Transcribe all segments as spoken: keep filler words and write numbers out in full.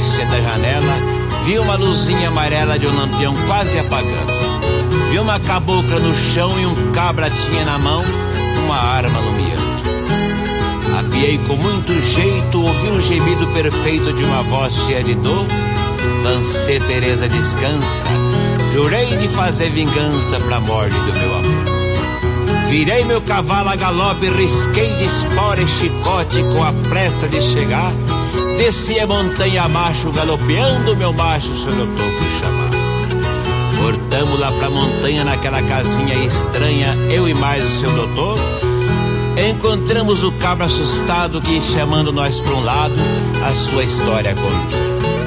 leste da janela, vi uma luzinha amarela de um lampião quase apagando. Vi uma cabocla no chão e um cabra tinha na mão uma arma lumiando. Apiei com muito jeito, ouvi um gemido perfeito de uma voz cheia de dor. Lancei Teresa descansa, jurei de fazer vingança pra morte do meu amor. Virei meu cavalo a galope, risquei de espora e chicote com a pressa de chegar. Desci a montanha abaixo, galopeando meu macho, o senhor doutor fui chamar. Cortamos lá pra montanha naquela casinha estranha, eu e mais o seu doutor. Encontramos o cabra assustado que, chamando nós pra um lado, a sua história contou.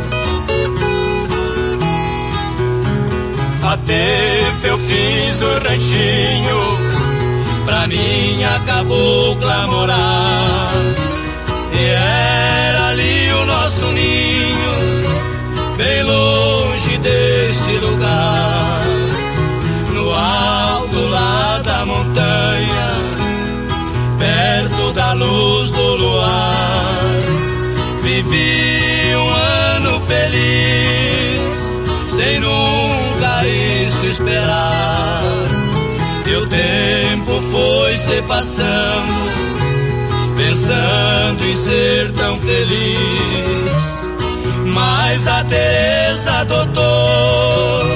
A tempo eu fiz o ranchinho pra minha cabocla morar, e era ali o nosso ninho, bem longe deste lugar. No alto lá da montanha, perto da luz do luar, vivi um ano feliz, sem nunca isso esperar. E o tempo foi se passando, pensando em ser tão feliz. Mas a Teresa adotou,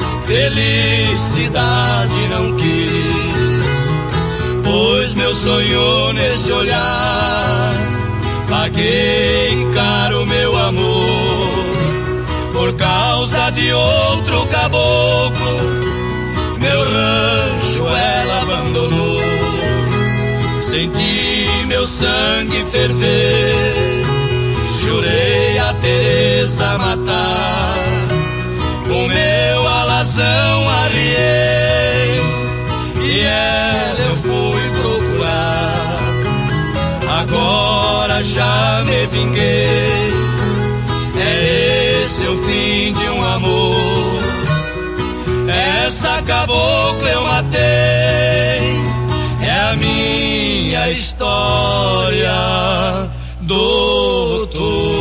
felicidade não quis, pois meu sonho nesse olhar, paguei caro meu amor. Por causa de outro caboclo, meu rancho ela abandonou. Senti meu sangue ferver, jurei a Teresa matar. Com meu alazão arriei, e ela eu fui procurar. Agora já me vinguei, é esse o fim de um amor. Essa cabocla eu matei, é a minha história, doutor.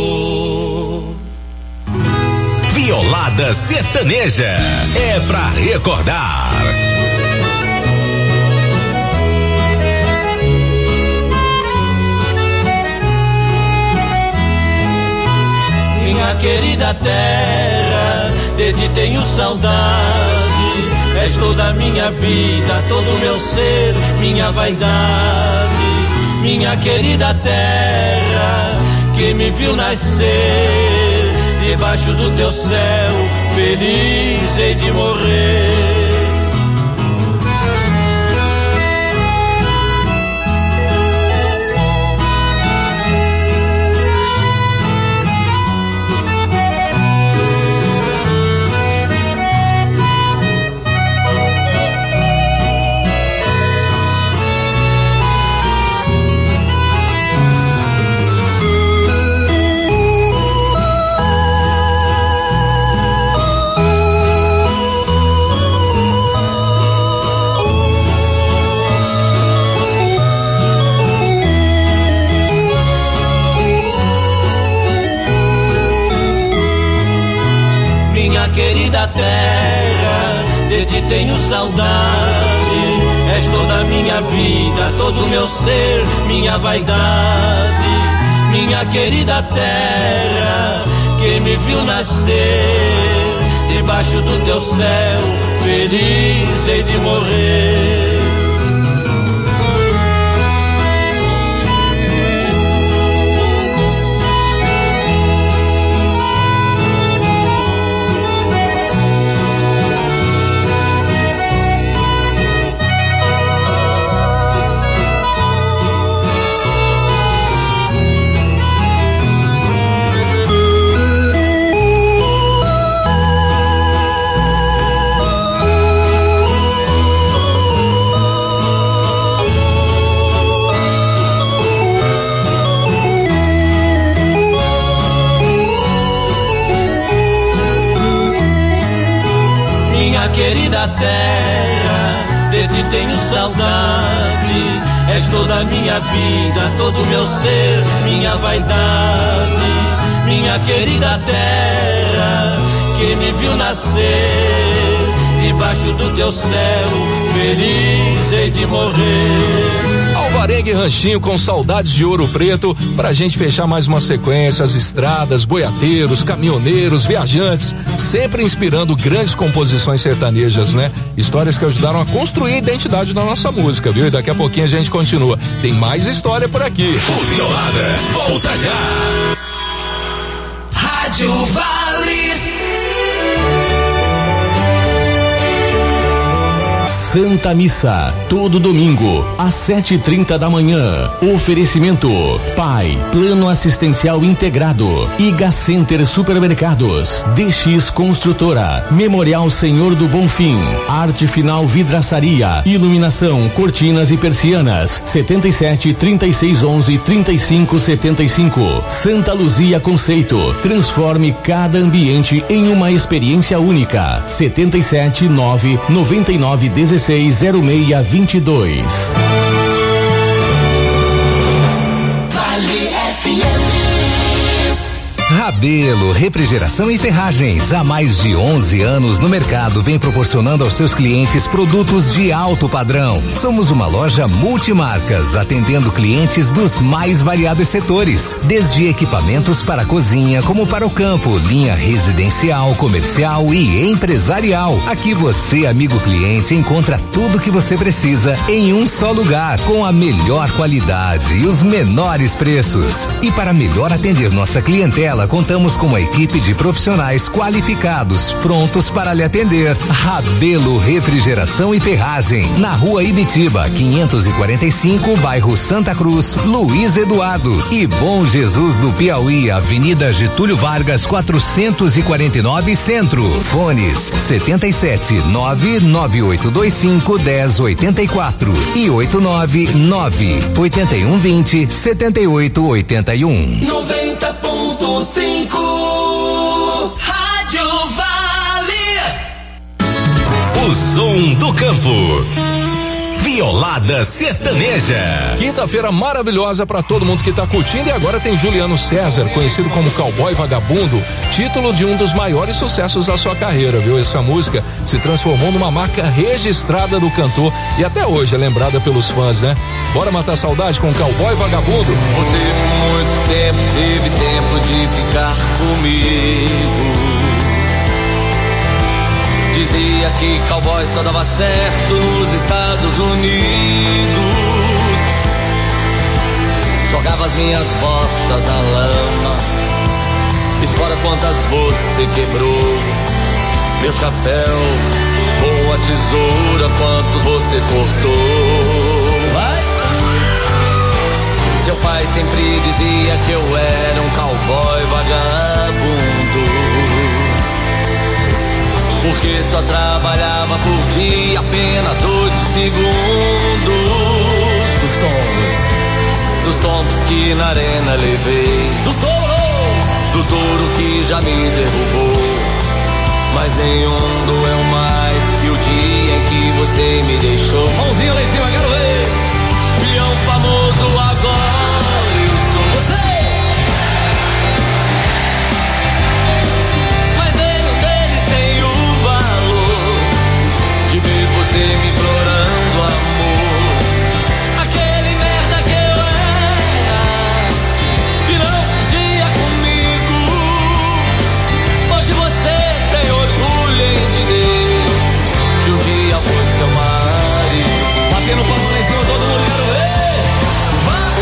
Violada sertaneja é pra recordar. Minha querida terra, de ti tenho saudade. És toda a minha vida, todo o meu ser, minha vaidade. Minha querida terra, que me viu nascer, debaixo do teu céu, feliz hei de morrer. Querida terra, de ti tenho saudade. És toda a minha vida, todo o meu ser, minha vaidade. Minha querida terra, que me viu nascer, debaixo do teu céu, feliz hei de morrer. Querida terra, de ti tenho saudade. És toda a minha vida, todo o meu ser, minha vaidade. minha querida terra, que me viu nascer debaixo do teu céu, feliz hei de morrer. Alvarenga e Ranchinho com Saudades de Ouro Preto, pra gente fechar mais uma sequência, as estradas, boiadeiros, caminhoneiros, viajantes, sempre inspirando grandes composições sertanejas, né? Histórias que ajudaram a construir a identidade da nossa música, viu? E daqui a pouquinho a gente continua. Tem mais história por aqui. O Violada volta já. Rádio Vale. Santa Missa, todo domingo, às sete e trinta da manhã. Oferecimento: Pai, Plano Assistencial Integrado, Iga Center Supermercados, D X Construtora, Memorial Senhor do Bonfim, Arte Final Vidraçaria, Iluminação, Cortinas e Persianas, setenta e sete, trinta e seis, onze, trinta e cinco, setenta e cinco. Santa Luzia Conceito, transforme cada ambiente em uma experiência única. setenta e sete, nove, noventa e nove, dezesseis, zero seis, vinte e dois. Vale F M. Rabelo Refrigeração e Ferragens, há mais de onze anos no mercado, vem proporcionando aos seus clientes produtos de alto padrão. Somos uma loja multimarcas, atendendo clientes dos mais variados setores, desde equipamentos para a cozinha como para o campo, linha residencial, comercial e empresarial. Aqui você, amigo cliente, encontra tudo que você precisa em um só lugar, com a melhor qualidade e os menores preços. E para melhor atender nossa clientela, contamos com uma equipe de profissionais qualificados, prontos para lhe atender. Rabelo Refrigeração e Ferragem, na Rua Ibitiba, quinhentos e quarenta e cinco, bairro Santa Cruz, Luiz Eduardo e Bom Jesus do Piauí, Avenida Getúlio Vargas, quatrocentos e quarenta e nove, Centro. Fones setenta e sete, nove nove oito dois cinco, dez oitenta e quatro e oito nove nove, oito um dois zero, sete oito oito um. noventa ponto cinco Rádio Vale. O som do campo. Violada Sertaneja. Quinta-feira maravilhosa pra todo mundo que tá curtindo, e agora tem Juliano César, conhecido como Cowboy Vagabundo, título de um dos maiores sucessos da sua carreira, viu? Essa música se transformou numa marca registrada do cantor e até hoje é lembrada pelos fãs, né? Bora matar saudade com Cowboy Vagabundo. Você por muito tempo teve tempo de ficar comigo. Dizia que cowboy só dava certo nos Estados Unidos. Jogava as minhas botas na lama, esporas quantas você quebrou. Meu chapéu com a tesoura, quantos você cortou. Vai! Seu pai sempre dizia que eu era um cowboy vagabundo, porque só trabalhava por dia apenas oito segundos. Dos tombos, dos tombos que na arena levei, do touro, do touro que já me derrubou. Mas nenhum doeu mais que o dia em que você me deixou. Mãozinha lá em cima, quero ver. Peão famoso agora, eu sou você. De ver você me implorando amor, aquele merda que eu era, que não podia comigo. Hoje você tem orgulho em dizer que um dia foi seu marido. Batendo palma lá em cima, todo mundo quero ver. Vai!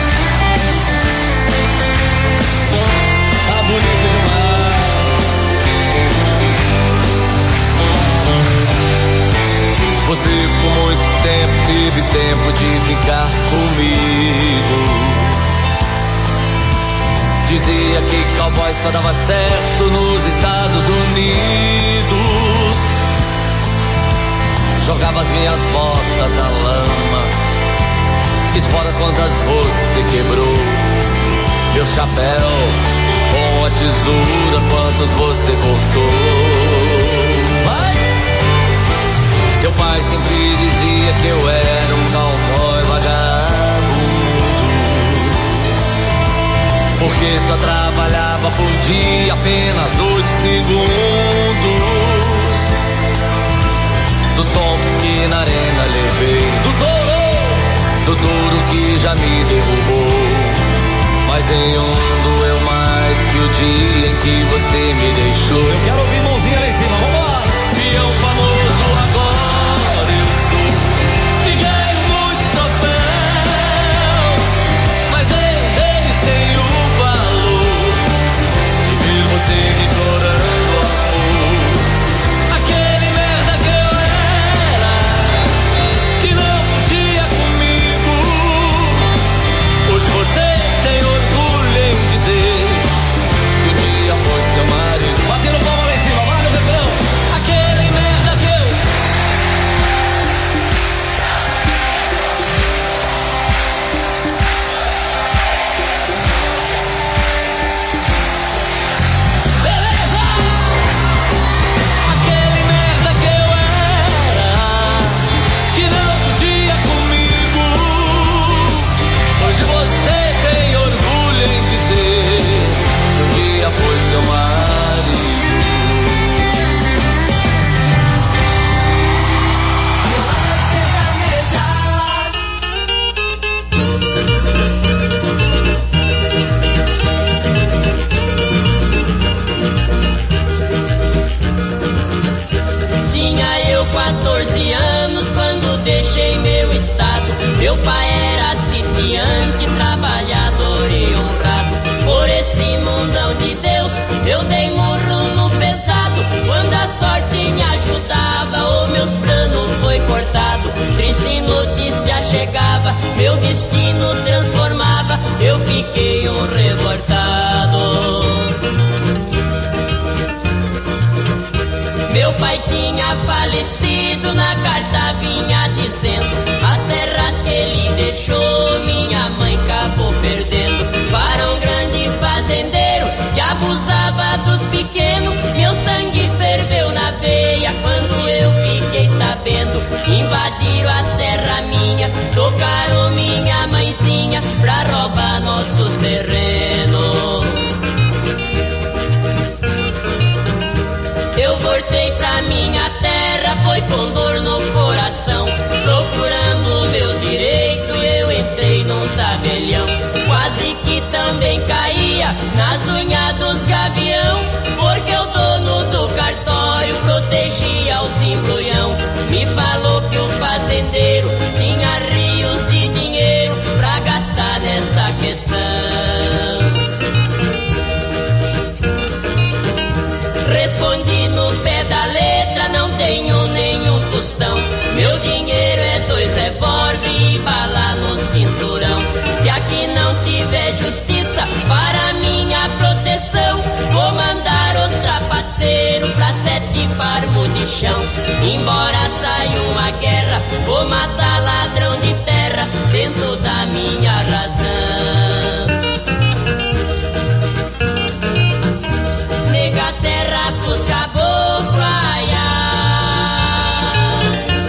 Tá bonito demais. Você por muito tempo teve tempo de ficar comigo. Dizia que cowboy só dava certo nos Estados Unidos. Jogava as minhas botas na lama, esporas quantas você quebrou. Meu chapéu com a tesoura, quantos você cortou. Vai! Seu pai sempre dizia que eu era um cowboy vagabundo, porque só trabalhava por dia apenas oito segundos. Dos tombos que na arena levei, do touro, do touro que já me derrubou. Mas nenhum doeu mais que o dia em que você me deixou. Eu quero ouvir mãozinha lá em cima, vambora! Peão famoso agora eu sou e ganho muitos troféus, mas nenhum deles tem o valor de ver você me implorando amor. Aquele merda que eu era, que não podia comigo, hoje você tem orgulho em dizer que um dia foi seu marido. Batendo palma lá em cima, vai no refrão. Aquele merda que eu... Beleza! Aquele merda que eu era, que não podia comigo, hoje você tem orgulho em dizer que um dia foi seu marido. Tinha eu quatorze anos quando deixei meu estado. Meu pai era sitiante, trabalhador e honrado. Por esse mundão de Deus eu dei murro no pesado. Quando a sorte me ajudava, o meus planos foi cortado. Triste notícia chegava, meu destino transformava. Eu fiquei um revoltado. Meu pai tinha falecido, na carta vinha dizendo as terras que ele deixou, minha mãe acabou perdendo para um grande fazendeiro que abusava dos pequenos. Meu sangue ferveu na veia quando eu fiquei sabendo. Invadiram as terras minhas, tocaram minha mãezinha pra roubar nossos terrenos. Eu voltei pra minha terra, foi com dor no coração, procurando meu direito, eu entrei num tabelião. Quase que também caía nas unhas dos gavião, porque o dono do cartório protegia os embrulhão. Me falou que o fazendeiro tinha rios de dinheiro pra gastar nesta questão. Respondi no pé da letra, não tenho nenhum tostão. Meu dinheiro é dois revólver e bala no cinturão. Se aqui não tiver justiça para minha proteção, vou mandar os trapaceiros pra sete farmos de chão. Embora saia uma guerra, vou matar ladrão de terra dentro da minha razão. Nega terra pros caboclos, ai, ai.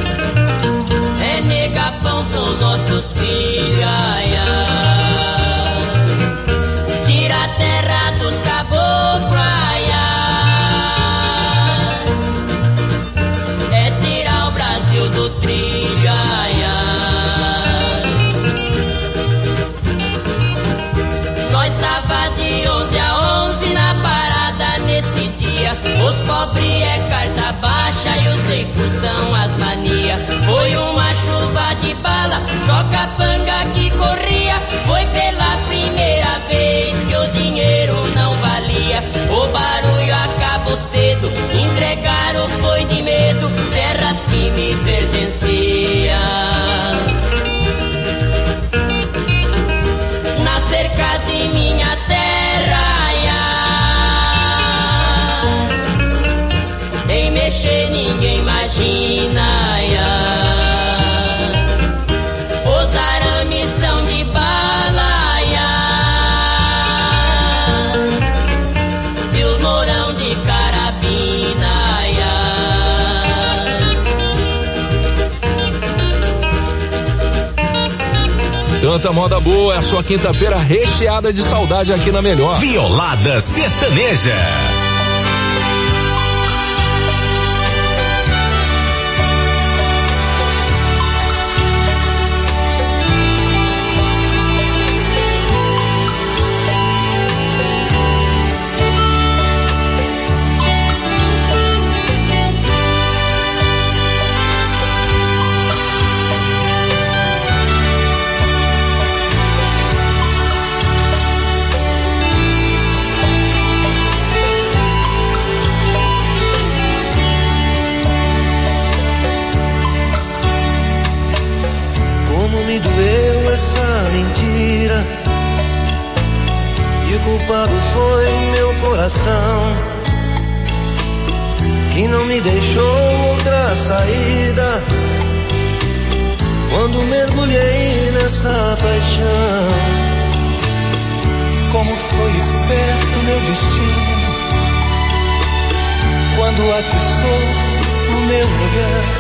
É nega pão pros nossos filhos, ai, ai. Tira a terra dos caboclos, ai, ai. É tirar o Brasil do trilho, ai, ai. Nós tava de onze a onze na parada nesse dia. Os pobres é carta baixa e os ricos são as manias. Foi uma chuva de bala, só capanga que corria. Foi pela primeira vez que o dinheiro não valia. O barulho acabou cedo, entregaram foi de medo terras que me pertenciam. Na cerca de minha terra, ai, ai. Em mexer ninguém imagina, ai, ai. Os arames são de bala, Tanta moda boa, é a sua quinta-feira recheada de saudade aqui na Melhor. Violada Sertaneja. Me doeu essa mentira, e o culpado foi o meu coração, que não me deixou outra saída quando mergulhei nessa paixão. Como foi esperto meu destino, quando atiçou no meu olhar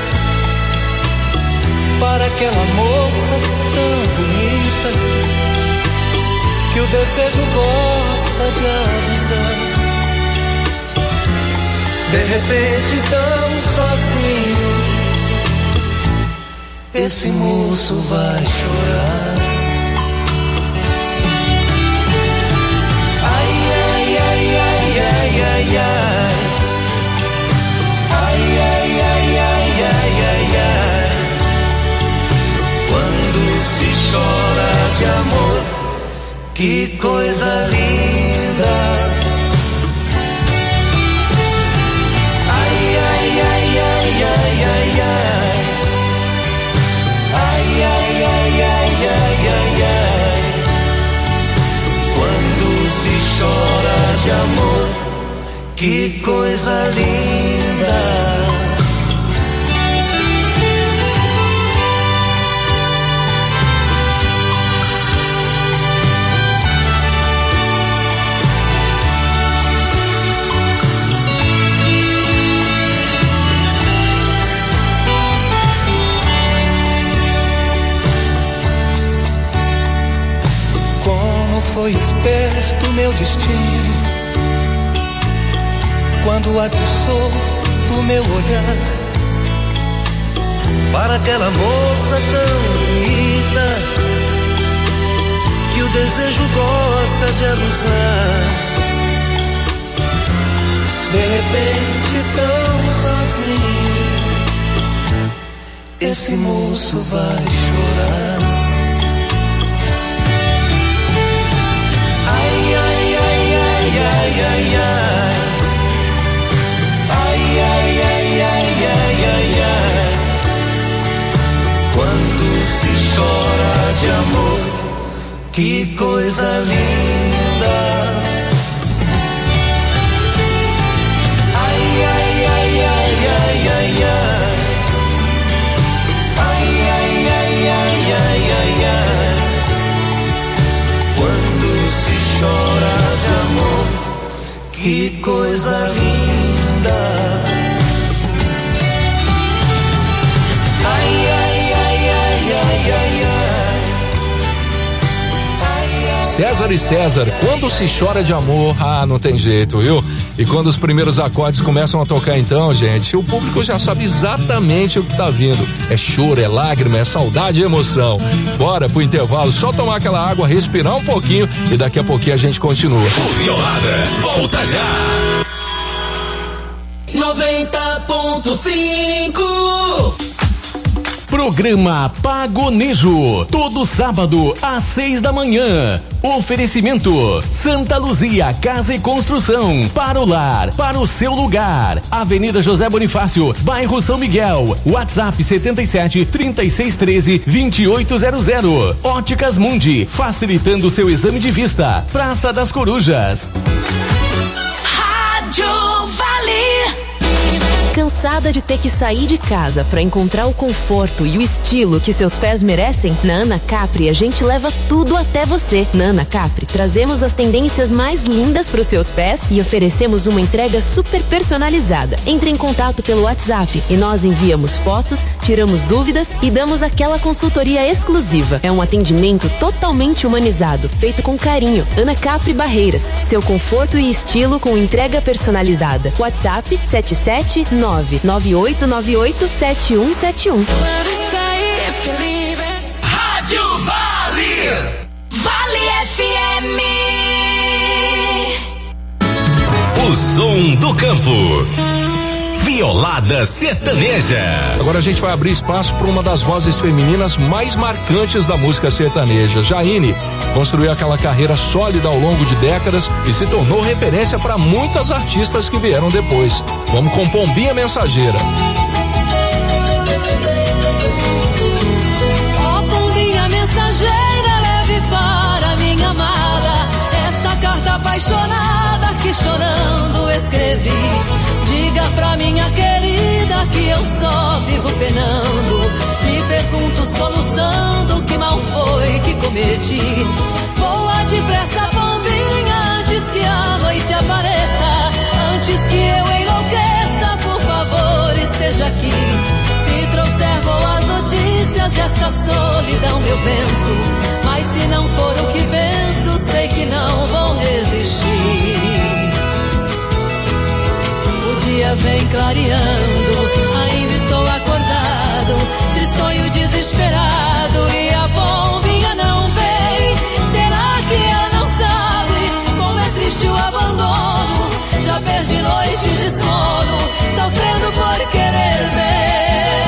para aquela moça tão bonita, que o desejo gosta de abusar. De repente tão sozinho, esse moço vai chorar. Ai, ai, ai, ai, ai, ai, ai. Ai, ai, ai, ai, ai, ai, ai. Quando se chora de amor, que coisa linda. Ai, ai, ai, ai, ai, ai, ai. Ai, ai, ai, ai, ai, ai, ai. Quando se chora de amor, que coisa linda. Foi esperto meu destino, quando atiçou o meu olhar para aquela moça tão bonita, que o desejo gosta de abusar. De repente tão sozinho, esse moço vai chorar. Ai, ai, ai, ai, ai, ai, ai. Ai, ai, ai, ai, ai, ai, ai. Quando se chora de amor, que coisa linda. Ai, ai, ai, ai, ai, ai, ai. Ai, ai, ai, ai, ai, ai, ai. Quando se chora de amor, que coisa linda. Ai, ai, ai, ai, ai, ai, ai. Ai, ai. César e César, quando se chora de amor, ah, não tem jeito, viu? E quando os primeiros acordes começam a tocar então, gente, o público já sabe exatamente o que tá vindo. É choro, é lágrima, é saudade e emoção. Bora pro intervalo, só tomar aquela água, respirar um pouquinho e daqui a pouquinho a gente continua. O Violada volta já. noventa ponto cinco. Programa Pagonejo, todo sábado às seis da manhã. Oferecimento Santa Luzia Casa e Construção, para o lar, para o seu lugar. Avenida José Bonifácio, bairro São Miguel. WhatsApp setenta e sete, trinta e seis, treze, vinte e oito zero zero. Óticas Mundi, facilitando o seu exame de vista. Praça das Corujas. Rádio Vale. Cansada de ter que sair de casa para encontrar o conforto e o estilo que seus pés merecem? Na Ana Capri a gente leva tudo até você. Na Ana Capri trazemos as tendências mais lindas para os seus pés e oferecemos uma entrega super personalizada. Entre em contato pelo WhatsApp e nós enviamos fotos, tiramos dúvidas e damos aquela consultoria exclusiva. É um atendimento totalmente humanizado, feito com carinho. Ana Capri Barreiras, seu conforto e estilo com entrega personalizada. WhatsApp sete sete nove nove oito nove oito sete um sete um. Rádio Vale. Vale F M. O som do campo. Violada Sertaneja. Agora a gente vai abrir espaço para uma das vozes femininas mais marcantes da música sertaneja. Jaine construiu aquela carreira sólida ao longo de décadas e se tornou referência para muitas artistas que vieram depois. Vamos com Pombinha Mensageira. Ó Pombinha Mensageira, leve para minha amada esta carta apaixonada que chorando escrevi. Diga pra minha querida que eu só vivo penando. Me pergunto soluçando que mal foi que cometi. Voa depressa, Pombinha, antes que a noite apareça. Antes que eu enlouqueça, por favor, esteja aqui. Se trouxer boas notícias, esta solidão eu venço. Mas se não for o que penso, sei que não vou resistir. O dia vem clareando, ainda estou acordado, tristonho desesperado e a Pombinha não vem. Será que ela não sabe como é triste o abandono? Já perdi noites de sono, sofrendo por querer bem.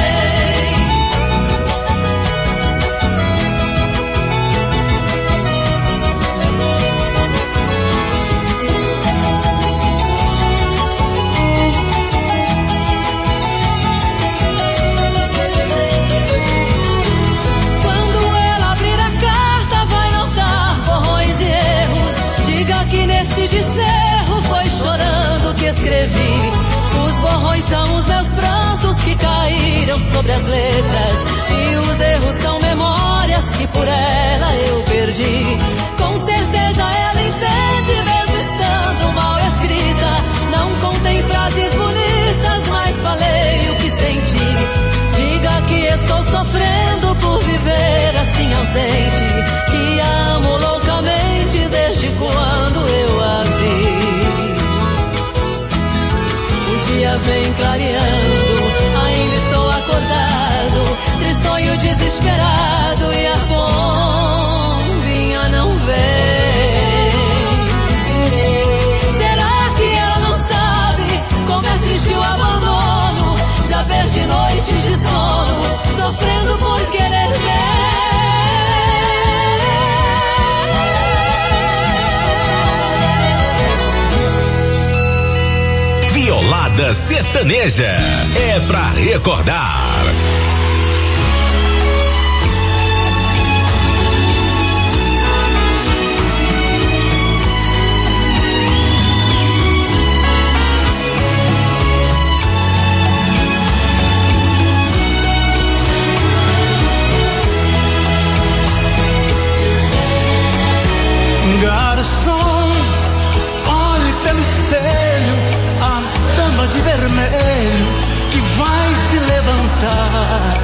Esse desterro foi chorando que escrevi. Os borrões são os meus prantos que caíram sobre as letras. E os erros são memórias que por ela eu perdi. Com certeza ela entende, mesmo estando mal escrita. Não contém frases bonitas, mas falei o que senti. Diga que estou sofrendo por viver assim ausente. Que a amo loucamente desde quando eu a vi. O dia vem clareando, ainda estou acordado, tristonho desesperado e a Pombinha não vem. Será que ela não sabe como é triste o abandono? Já perdi noites de sono, sofrendo por querer bem. Violada Sertaneja é pra recordar. Garçom, olhe pelo espelho a dama de vermelho que vai se levantar.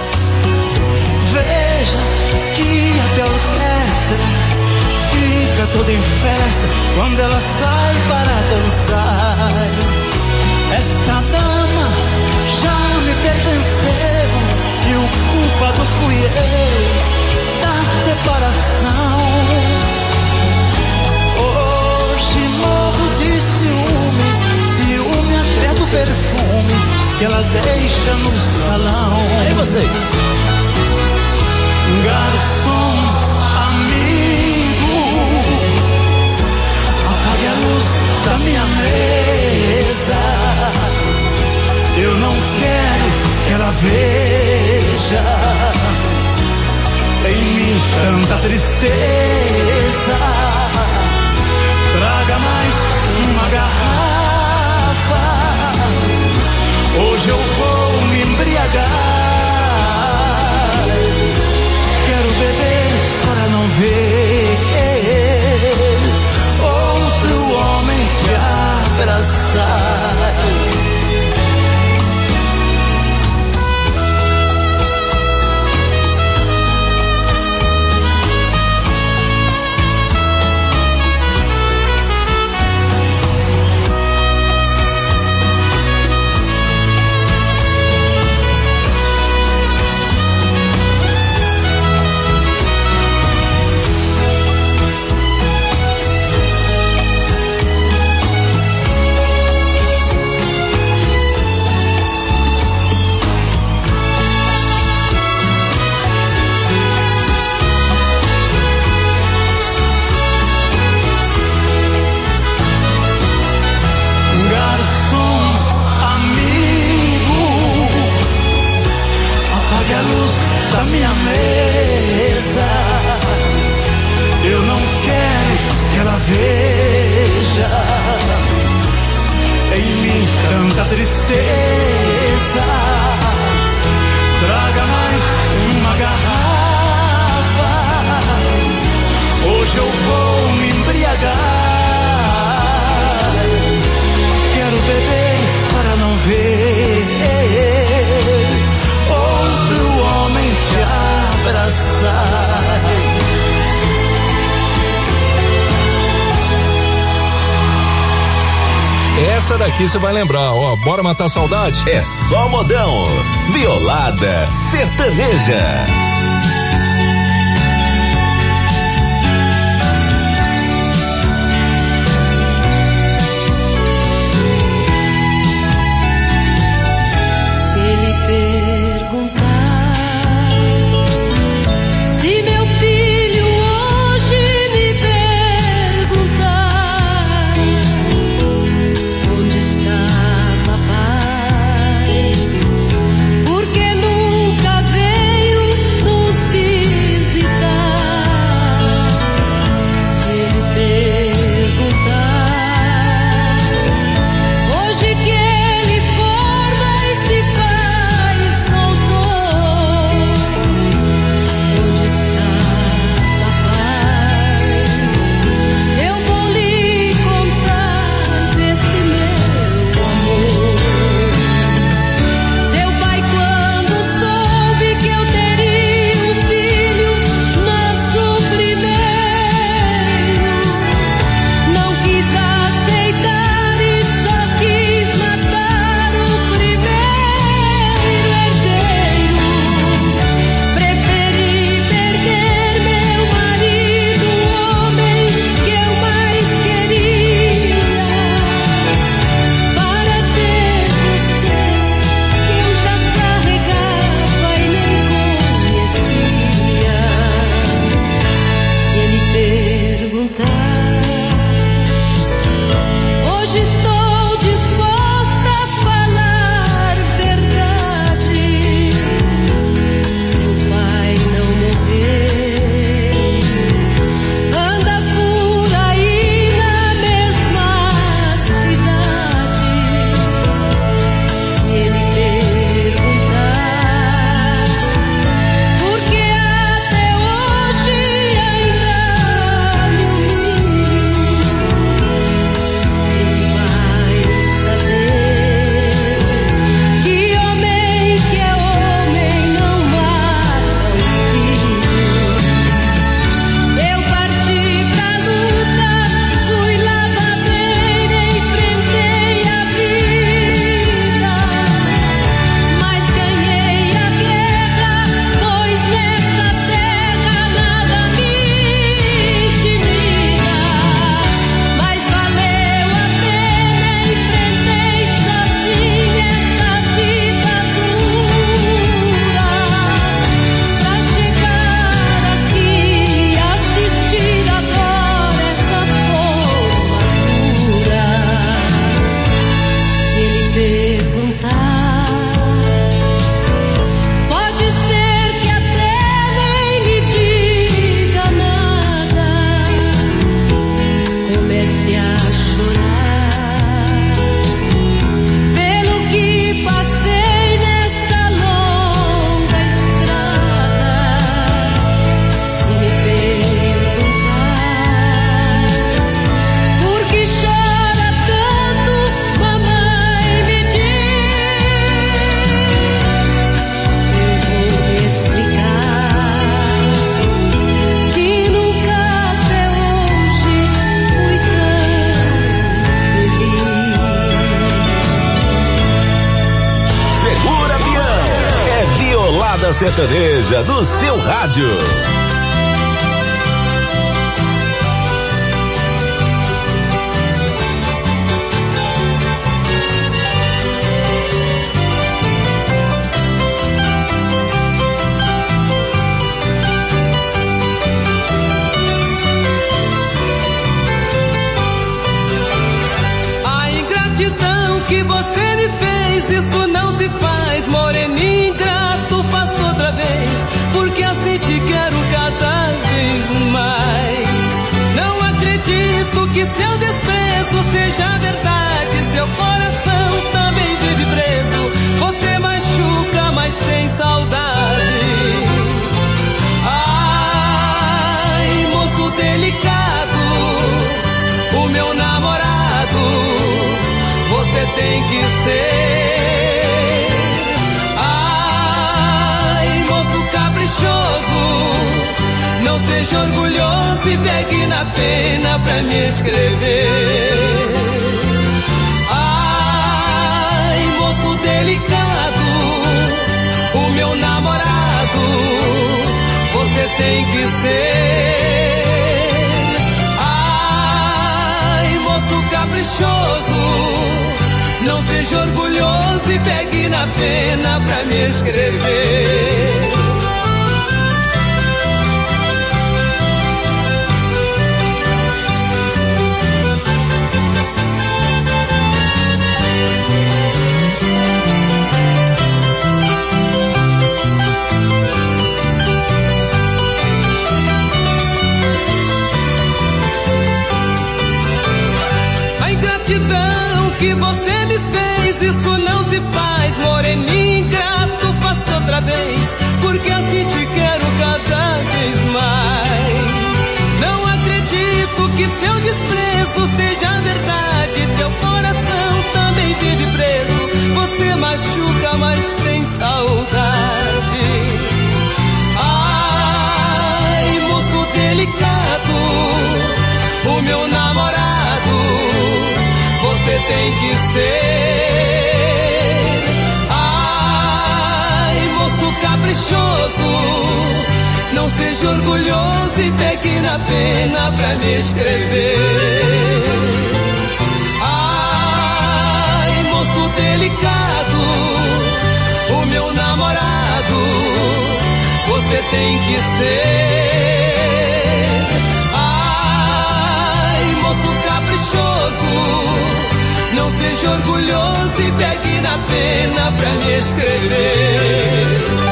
Veja que até a orquestra fica toda em festa quando ela sai para dançar. Esta dama já me pertenceu e o culpado fui eu da separação. Hoje morro de ciúme, ciúme até do perfume que ela deixa no salão. E vocês? Garçom, amigo, apague a luz da minha mesa. Eu não quero que ela veja em mim tanta tristeza. Traga mais uma garrafa. Essa daqui você vai lembrar, ó. Bora matar a saudade? É só modão. Violada sertaneja. Sertaneja no seu rádio. A ingratidão que você me fez, isso não se faz, moreninha ingrato, faço outra vez, porque assim te quero cada vez mais. Não acredito que seu desprezo seja verdade, seu coração também vive preso, você machuca, mas tem saudade. Ai, moço delicado, o meu namorado, você tem que ser. Ai, moço caprichoso, não seja orgulhoso e pegue na pena pra me escrever. Não seja orgulhoso e pegue na pena pra me escrever. Que você me fez, isso não se faz, moreninho ingrato, faça outra vez, porque assim te quero cada vez mais. Não acredito que seu desprezo seja verdade, teu coração também vive preso, você machuca, mas tem saudade. Ai, moço delicado, o meu namorado você tem que ser. Ai, moço caprichoso, não seja orgulhoso e pegue na pena pra me escrever. Ai, moço delicado, o meu namorado você tem que ser. Ai, moço caprichoso, não seja orgulhoso e pegue na pena pra me escrever.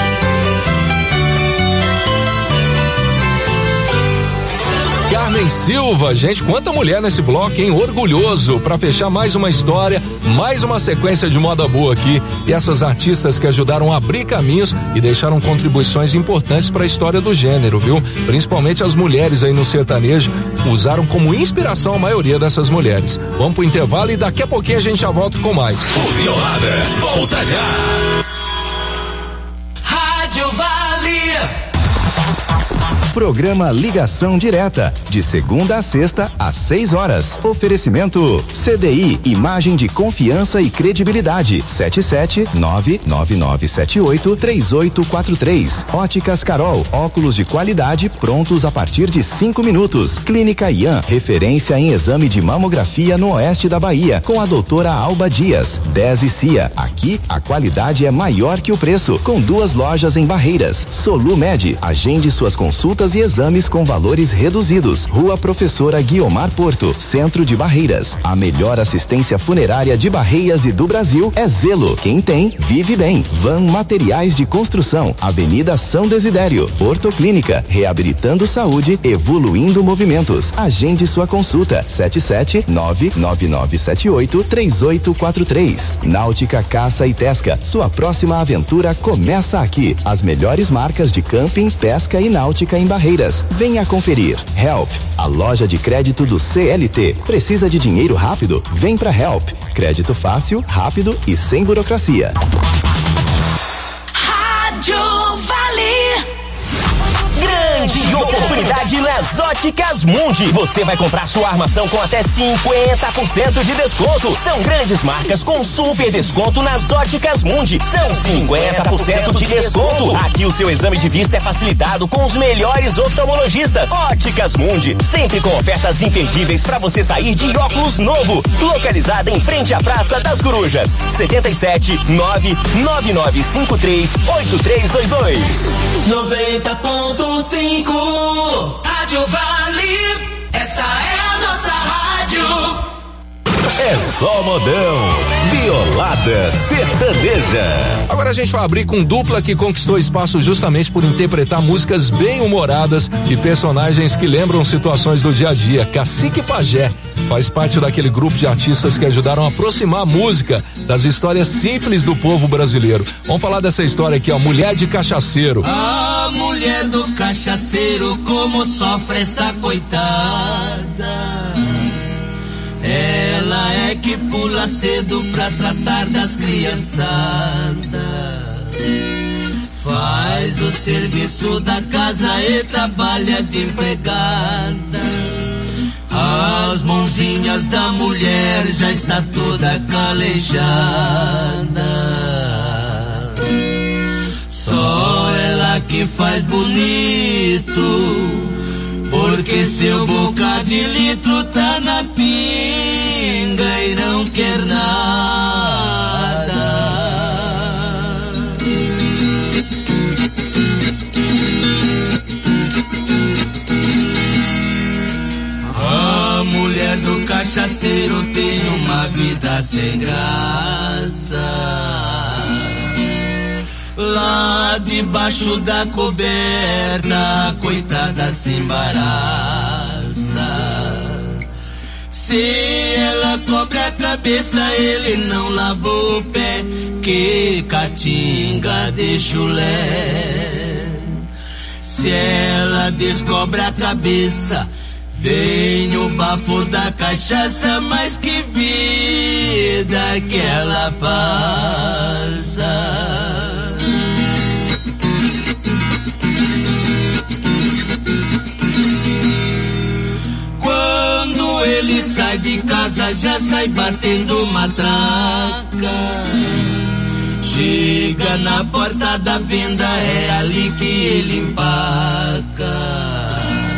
Carmen Silva, gente, quanta mulher nesse bloco, hein? Orgulhoso, pra fechar mais uma história, mais uma sequência de moda boa aqui. E essas artistas que ajudaram a abrir caminhos e deixaram contribuições importantes para a história do gênero, viu? Principalmente as mulheres aí no sertanejo usaram como inspiração a maioria dessas mulheres. Vamos pro intervalo e daqui a pouquinho a gente já volta com mais. O Violada volta já. Rádio Vale. Programa Ligação Direta, de segunda a sexta, às seis horas. Oferecimento C D I, imagem de confiança e credibilidade. sete sete nove nove nove sete oito três oito quatro três. Óticas Carol, óculos de qualidade prontos a partir de cinco minutos. Clínica Ian, referência em exame de mamografia no oeste da Bahia, com a doutora Alba Dias. dez e Cia, aqui a qualidade é maior que o preço, com duas lojas em Barreiras. Solumed, agende suas consultas e exames com valores reduzidos. Rua Professora Guiomar Porto, Centro de Barreiras. A melhor assistência funerária de Barreiras e do Brasil é Zelo. Quem tem, vive bem. Van Materiais de Construção, Avenida São Desidério. Ortoclínica, reabilitando saúde, evoluindo movimentos. Agende sua consulta. sete sete nove nove nove sete oito três oito quatro três. Náutica Caça e Pesca, sua próxima aventura começa aqui. As melhores marcas de camping, pesca e náutica em Barreiras. Venha conferir. Help, a loja de crédito do C L T. Precisa de dinheiro rápido? Vem pra Help. Crédito fácil, rápido e sem burocracia. Rádio Vale. Grande oportunidade nas Óticas Mundi. Você vai comprar sua armação com até cinquenta por cento de desconto. São grandes marcas com super desconto nas Óticas Mundi. São cinquenta por cento de desconto. Aqui o seu exame de vista é facilitado com os melhores oftalmologistas. Óticas Mundi, sempre com ofertas imperdíveis para você sair de óculos novo. Localizada em frente à Praça das Corujas. setenta e sete nove nove nove cinco três oito três dois dois. noventa ponto cinco Rádio Vale, essa é a nossa rádio. É só modão, Violada Sertaneja. Agora a gente vai abrir com dupla que conquistou espaço justamente por interpretar músicas bem humoradas e personagens que lembram situações do dia a dia. Cacique Pajé faz parte daquele grupo de artistas que ajudaram a aproximar a música das histórias simples do povo brasileiro. Vamos falar dessa história aqui, ó, Mulher de Cachaceiro. A mulher do cachaceiro, como sofre essa coitada. Ela é que pula cedo pra tratar das criançadas. Faz o serviço da casa e trabalha de empregada. As mãozinhas da mulher já está toda calejada. Só ela que faz bonito, porque seu boca de litro tá na pinga e não quer nada. tenho uma vida sem graça. Lá debaixo da coberta, coitada se embaraça. Se ela cobre a cabeça, ele não lavou o pé, que catinga de chulé. Se ela descobre a cabeça, vem o bafo da cachaça, mas que vida que ela passa. Quando ele sai de casa, já sai batendo matraca. Chega na porta da venda, é ali que ele empaca.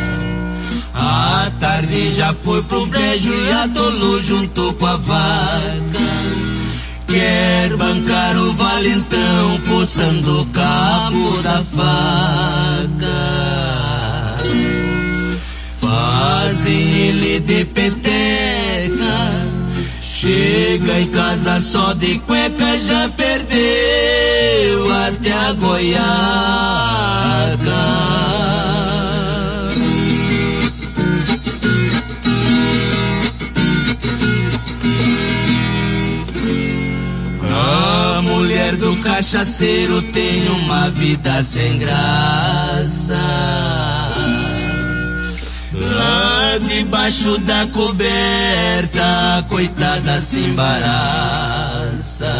À tarde já foi pro brejo e atolou junto com a vaca. Quer bancar o valentão, coçando o cabo da faca. Fazem ele de peteca, chega em casa só de cueca, já perdeu até a goiaca. A mulher do cachaceiro tem uma vida sem graça. Lá debaixo da coberta, coitada se embaraça.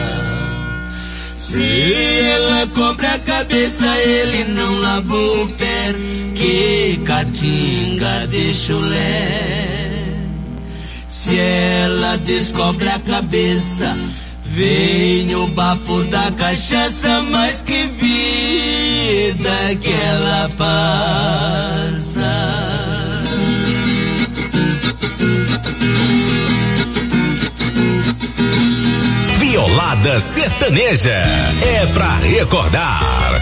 Se ela cobre a cabeça, ele não lavou o pé, que catinga de chulé. Se ela descobre a cabeça, vem o bafo da cachaça, mas que vida que ela passa. Violada sertaneja é pra recordar.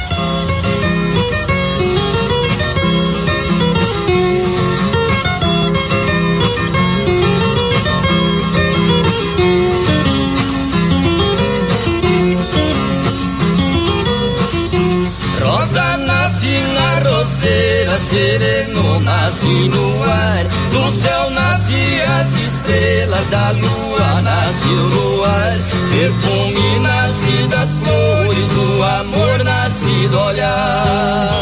Rosa nasce na roseira, sereno nasce no ar. No céu nasce as estrelas, da lua nasce o luar. Perfume nasce das flores, o amor nasce do olhar.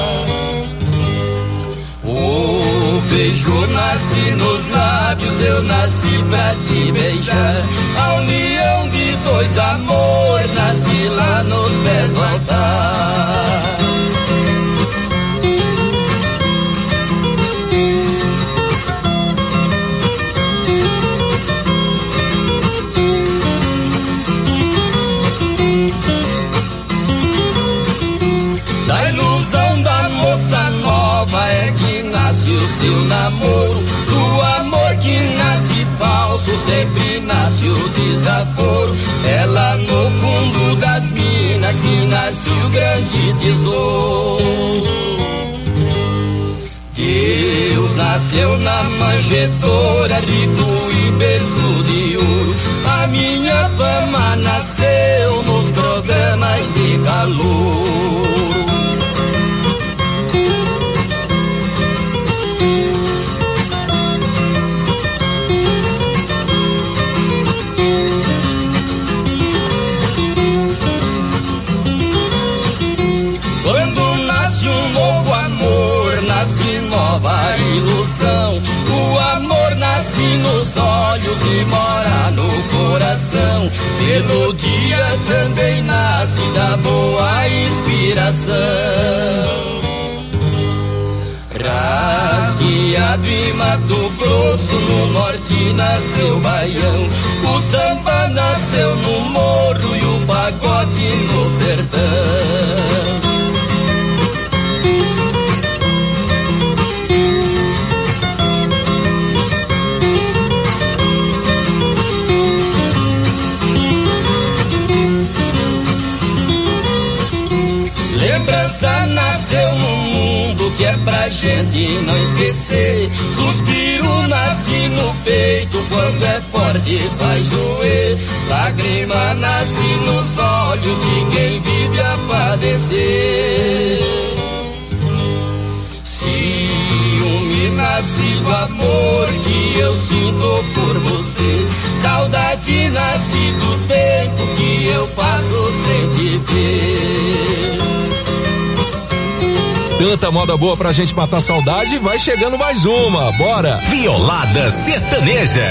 O beijo nasce nos lábios, eu nasci pra te beijar. A união de dois amor nasce lá nos pés do altar. Da ilusão da moça nova é que nasce o seu namoro. Do amor que nasce falso sempre nasce o desaforo. É lá no fundo das minas que nasce o grande tesouro. Deus nasceu na manjedoura, rico e berço de ouro. A minha fama nasceu nos programas de calor. Ilusão, o amor nasce nos olhos e mora no coração. Melodia também nasce da boa inspiração. Rasgueado e Mato Grosso, no norte nasceu Baião. O samba nasceu no morro e o pagode no sertão. Lembrança nasceu no mundo que é pra gente não esquecer. Suspiro nasce no peito quando é forte forte faz doer. Lágrima nasce nos olhos de quem vive a padecer. Ciúmes nasce do amor que eu sinto por você. Saudade nasce do tempo que eu passo sem te ver. Tanta moda boa pra gente matar saudade, vai chegando mais uma, bora! Violada Sertaneja.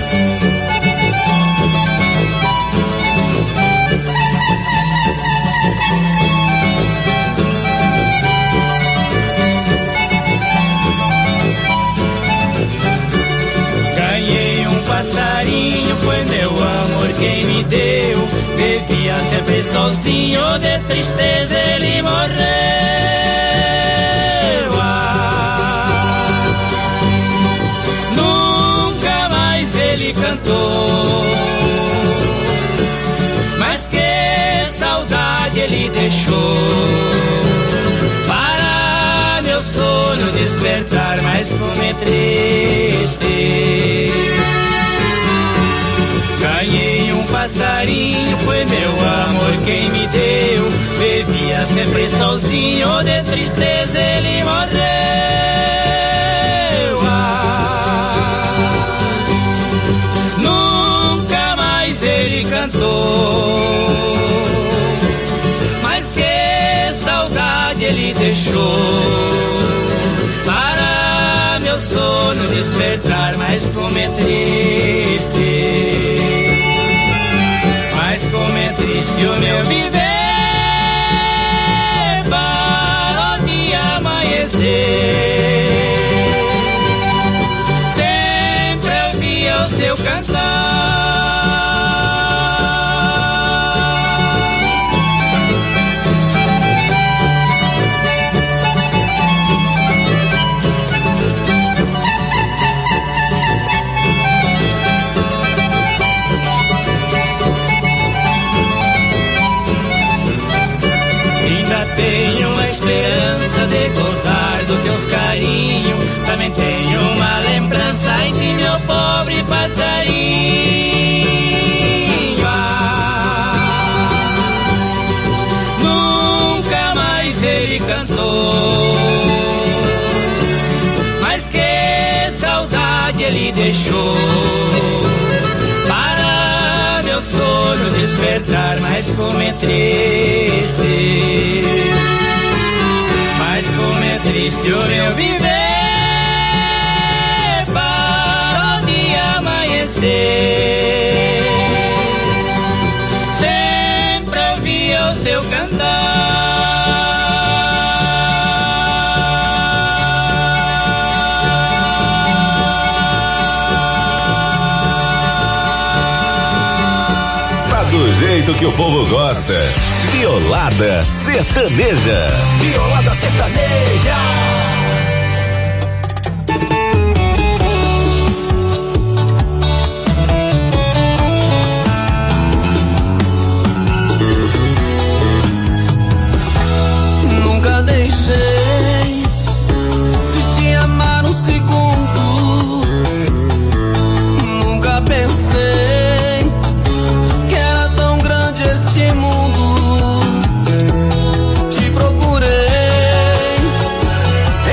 Ganhei um passarinho, foi meu amor quem me deu. Devia sempre sozinho, de tristeza ele morreu. Ele cantou, mas que saudade ele deixou. Para meu sono despertar, mas como é triste. Ganhei um passarinho, foi meu amor quem me deu. Vivia sempre sozinho, de tristeza ele morreu. Ele cantou, mas que saudade ele deixou. Para meu sono despertar, mas como é triste. Mas como é triste o meu viver. Para o dia amanhecer, sempre eu via o seu cantar. Tenho a esperança de gozar dos teus carinhos. Também tenho uma lembrança em ti, meu pobre passarinho. Ah, nunca mais ele cantou, mas que saudade ele deixou. Para meu sono despertar, mas como é triste. Mas como é triste o meu viver. Para o dia amanhecer, sempre ouvia o seu cantar. Tá do jeito que o povo gosta. Violada Sertaneja. Violada Sertaneja. Nunca deixei de te amar um segundo. Nunca pensei que era tão grande este mundo. Te procurei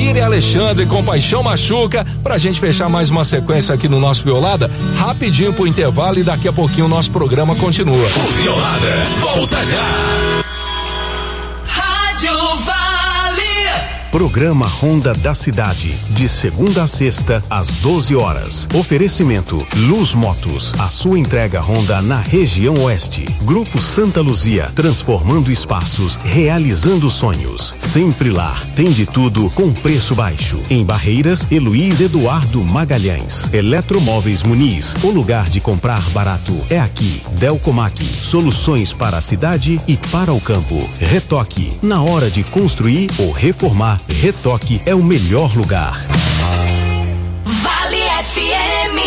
Miriam Alexandre com Paixão Machuca, pra gente fechar mais uma sequência aqui no nosso Violada, rapidinho pro intervalo e daqui a pouquinho o nosso programa continua. O Violada volta já. Rádio Vale. Programa Ronda da Cidade, de segunda a sexta, às doze horas. Oferecimento Luz Motos, a sua entrega Honda na região oeste. Grupo Santa Luzia, transformando espaços, realizando sonhos. Sempre lá, tem de tudo com preço baixo. Em Barreiras, Heloís Eduardo Magalhães. Eletromóveis Muniz, o lugar de comprar barato é aqui. Delcomac, soluções para a cidade e para o campo. Retoque, na hora de construir ou reformar, Retoque é o melhor lugar. Vale F M.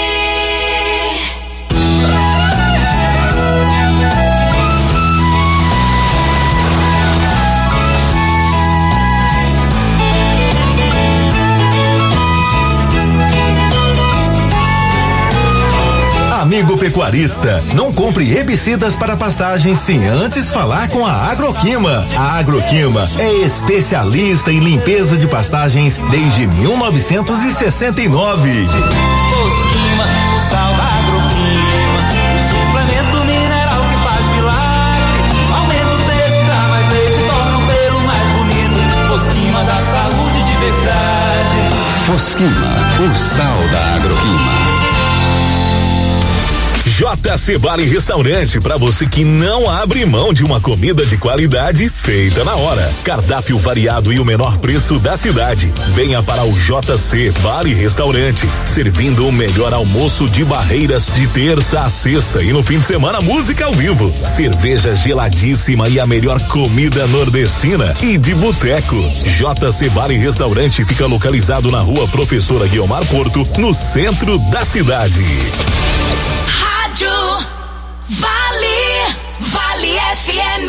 Amigo pecuarista, não compre herbicidas para pastagens sem antes falar com a Agroquima. A Agroquima é especialista em limpeza de pastagens desde mil novecentos e sessenta e nove. Fosquima, sal da Agroquima, o suplemento mineral que faz milagre. Aumenta o texto, dá mais leite, torna o pelo mais bonito. Fosquima dá saúde de verdade. Fosquima, o sal da Agroquima. J C Bar e Restaurante, para você que não abre mão de uma comida de qualidade feita na hora. Cardápio variado e o menor preço da cidade. Venha para o J C Bar e Restaurante, servindo o melhor almoço de Barreiras de terça a sexta e no fim de semana música ao vivo, cerveja geladíssima e a melhor comida nordestina e de boteco. J C Bar e Restaurante fica localizado na Rua Professora Guiomar Porto, no centro da cidade. Rádio Vale, Vale F M.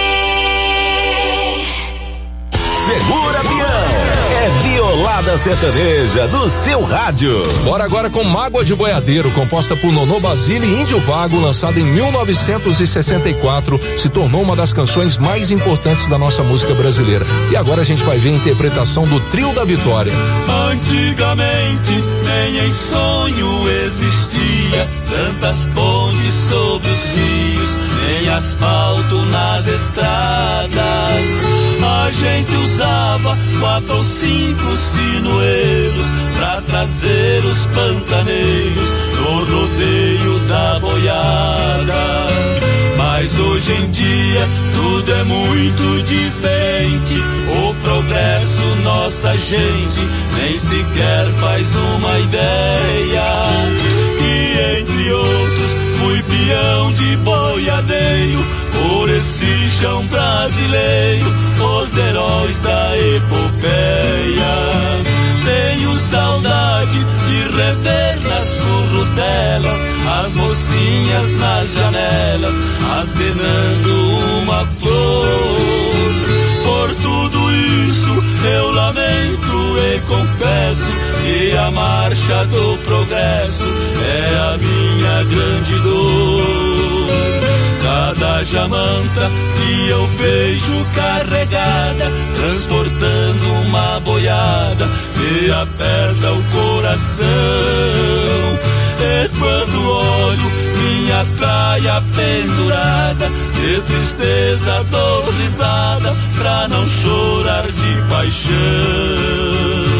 Segura, peão! É Violada Sertaneja do seu rádio. Bora agora com Mágoa de Boiadeiro, composta por Nonô Basile e Índio Vago, lançada em mil novecentos e sessenta e quatro, se tornou uma das canções mais importantes da nossa música brasileira. E agora a gente vai ver a interpretação do Trio da Vitória. Antigamente nem em sonho existia tantas pontes sobre os rios, nem asfalto nas estradas. A gente usava quatro ou cinco sinuelos pra trazer os pantaneiros no rodeio da boiada. Mas hoje em dia tudo é muito diferente. O progresso nossa gente nem sequer faz uma ideia. E entre outros fui peão de boiadeiro por esse chão brasileiro, os heróis da epopeia. Tenho saudade de rever nas currutelas as mocinhas nas janelas acenando uma flor. Por tudo isso eu lamento e confesso que a marcha do progresso é a minha grande dor. Cada jamanta que eu vejo carregada, transportando uma boiada, me aperta o coração. E quando olho minha traia pendurada, de tristeza dou risada pra não chorar de paixão.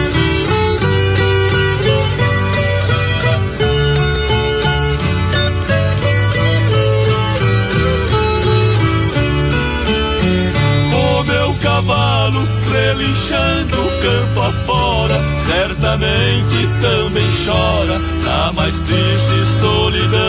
Cavalo relinchando campo afora, certamente também chora na mais triste solidão.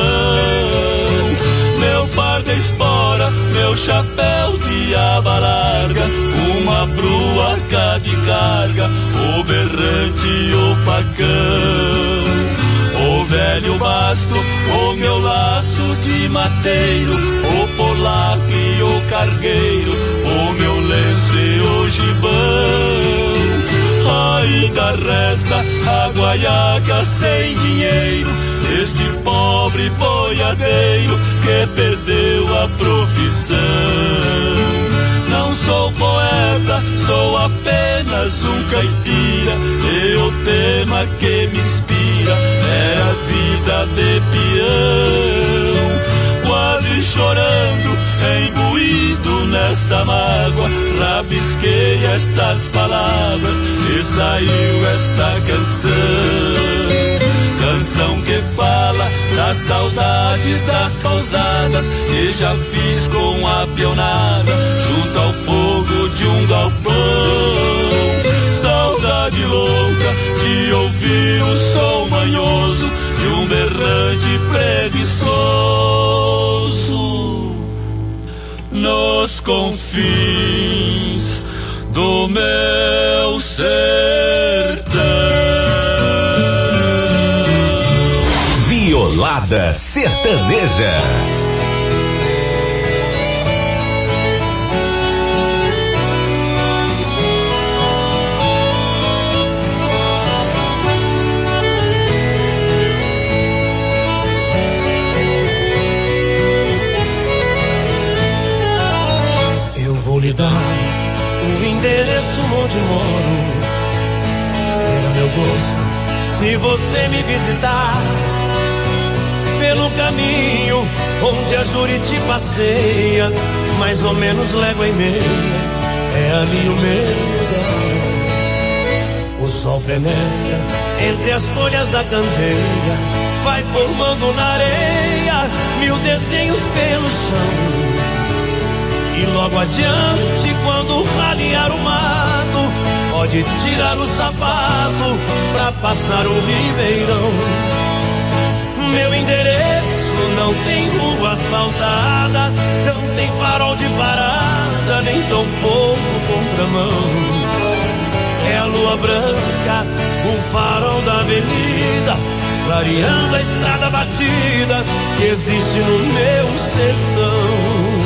Meu par de espora, meu chapéu de aba larga, uma bruaca de carga, o berrante e o facão. O velho basto, o meu laço de mateiro, o polaco e o cargueiro, o meu lenço e o gibão. Ainda resta a guaiaca sem dinheiro, este pobre boiadeiro que perdeu a profissão. Não sou poeta, sou apenas apenas um caipira, e o tema que me inspira é a vida de peão. Quase chorando, imbuído nesta mágoa, rabisquei estas palavras e saiu esta canção. Canção que fala das saudades das pousadas que já fiz com a pionada junto ao fogo de um galpão. Saudade louca de ouvir o som manhoso de um berrante preguiçoso nos confins do meu sertão. Violada Sertaneja. Eu vou lhe dar o endereço onde moro. Será meu gosto se você me visitar. Pelo caminho onde a Juriti passeia, mais ou menos légua e meia, é ali o meu lugar. O sol penetra entre as folhas da candeia, vai formando na areia mil desenhos pelo chão. E logo adiante, quando ralear o mato, pode tirar o sapato pra passar o ribeirão. Meu endereço não tem rua asfaltada, não tem farol de parada, nem tão pouco contramão. É a lua branca, o farol da avenida, clareando a estrada batida que existe no meu sertão.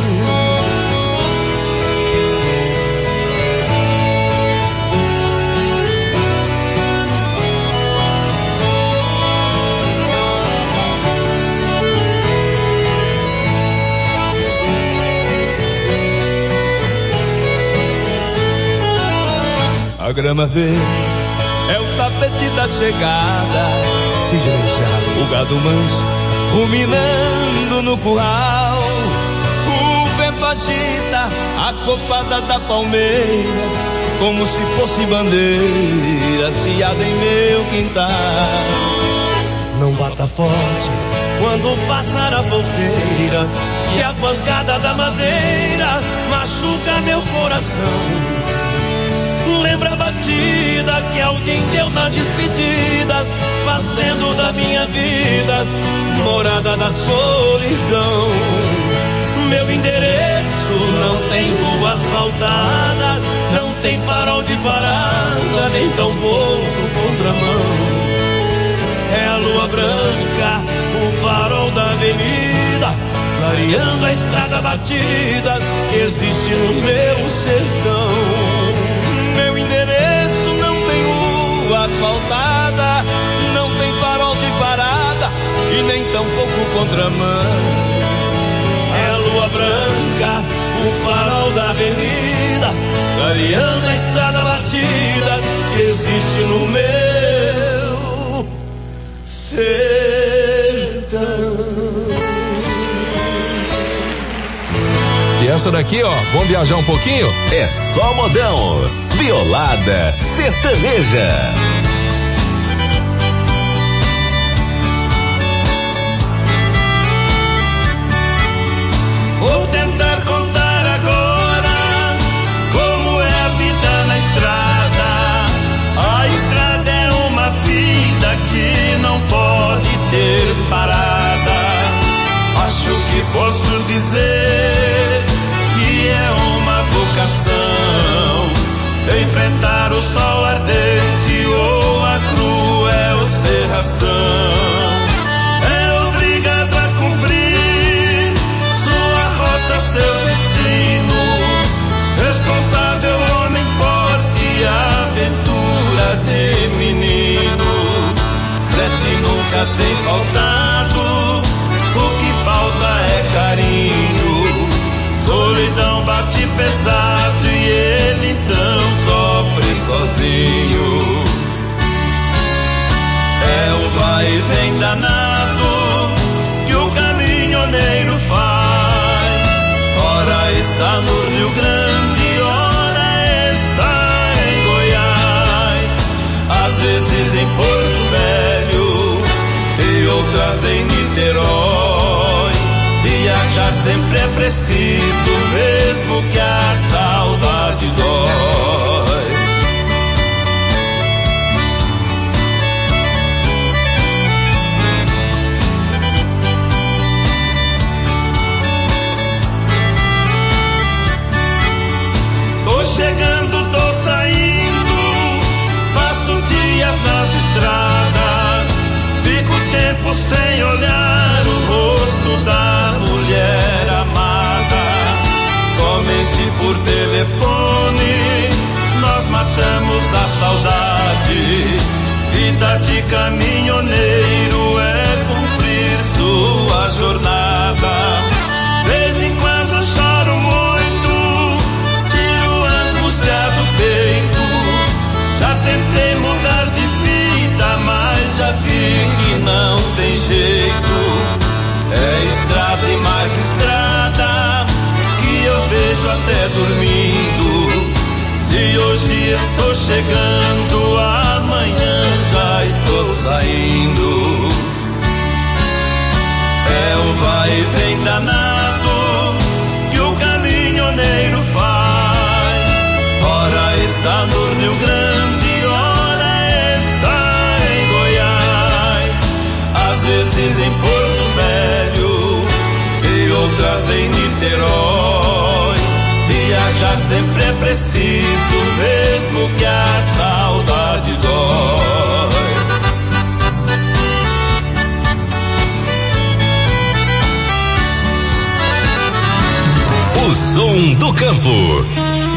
A grama verde é o tapete da chegada, o gado manso ruminando no curral. O vento agita a copada da palmeira, como se fosse bandeira ciada em meu quintal. Não bata forte quando passar a porteira, que a pancada da madeira machuca meu coração. Lembra a batida que alguém deu na despedida, fazendo da minha vida morada da solidão. Meu endereço não tem rua asfaltada, não tem farol de parada, nem tão pouco contramão. É a lua branca, o farol da avenida, clareando a estrada batida que existe no meu sertão. Meu endereço não tem rua asfaltada, não tem farol de parada e nem tão pouco contramão. É a lua branca, o farol da avenida, clareando a estrada batida que existe no meu sertão. E essa daqui, ó, vamos viajar um pouquinho? É só modão. Violada Sertaneja. Vou tentar contar agora como é a vida na estrada. A estrada é uma vida que não pode ter parada. Acho que posso dizer que é uma vocação, enfrentar o sol ardente ou a cruel cerração. É obrigado a cumprir sua rota, seu destino. Responsável, homem forte, aventura de menino. Frete nunca tem faltado, o que falta é carinho. Solidão bate pesado e ele então sofre sozinho. preciso, mesmo que a saudade dói. Tô chegando, tô saindo, passo dias nas estradas, fico tempo sem olhar o rosto da mulher amada. Somente por telefone nós matamos a saudade. Vida de caminhoneiro é cumprir sua jornada. Vez em quando choro muito, tiro a angústia do peito. Já tentei mudar de vida, mas já vi que não tem jeito. É estrada e mais estrada que eu vejo até dormindo. Se hoje estou chegando, amanhã já estou saindo. É o vai e vem danado que o caminhoneiro faz. Ora está no Rio Grande, ora está em Goiás, às vezes em Porto Velho e outras em Niterói. Viajar sempre é preciso, mesmo que a saudade dói. O som do campo.